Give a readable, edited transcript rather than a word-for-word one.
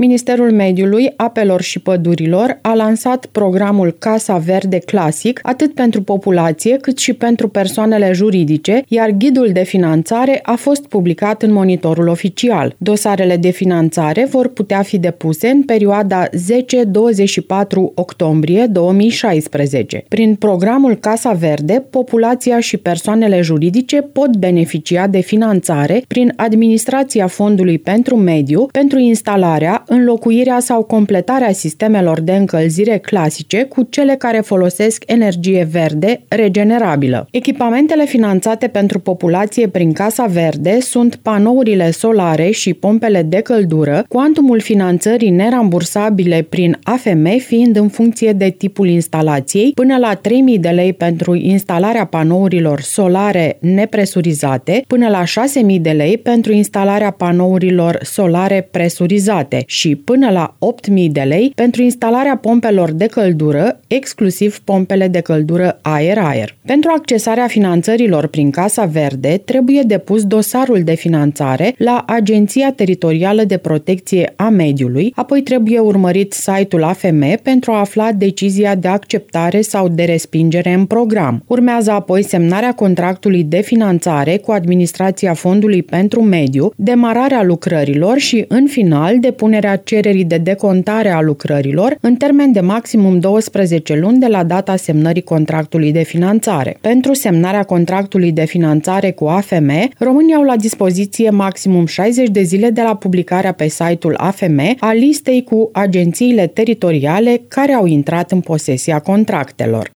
Ministerul Mediului, Apelor și Pădurilor a lansat programul Casa Verde Clasic atât pentru populație cât și pentru persoanele juridice, iar ghidul de finanțare a fost publicat în Monitorul Oficial. Dosarele de finanțare vor putea fi depuse în perioada 10-24 octombrie 2016. Prin programul Casa Verde, populația și persoanele juridice pot beneficia de finanțare prin administrația Fondului pentru Mediu pentru instalarea, înlocuirea sau completarea sistemelor de încălzire clasice cu cele care folosesc energie verde regenerabilă. Echipamentele finanțate pentru populație prin Casa Verde sunt panourile solare și pompele de căldură, cuantumul finanțării nerambursabile prin AFM fiind în funcție de tipul instalației, până la 3.000 de lei pentru instalarea panourilor solare nepresurizate, până la 6.000 de lei pentru instalarea panourilor solare presurizate și până la 8.000 de lei pentru instalarea pompelor de căldură, exclusiv pompele de căldură aer-aer. Pentru accesarea finanțărilor prin Casa Verde, trebuie depus dosarul de finanțare la Agenția Teritorială de Protecție a Mediului, apoi trebuie urmărit site-ul AFM pentru a afla decizia de acceptare sau de respingere în program. Urmează apoi semnarea contractului de finanțare cu administrația Fondului pentru Mediu, demararea lucrărilor și, în final, depunerea cererii de decontare a lucrărilor în termen de maximum 12 luni de la data semnării contractului de finanțare. Pentru semnarea contractului de finanțare cu AFM, românii au la dispoziție maximum 60 de zile de la publicarea pe site-ul AFM a listei cu agențiile teritoriale care au intrat în posesia contractelor.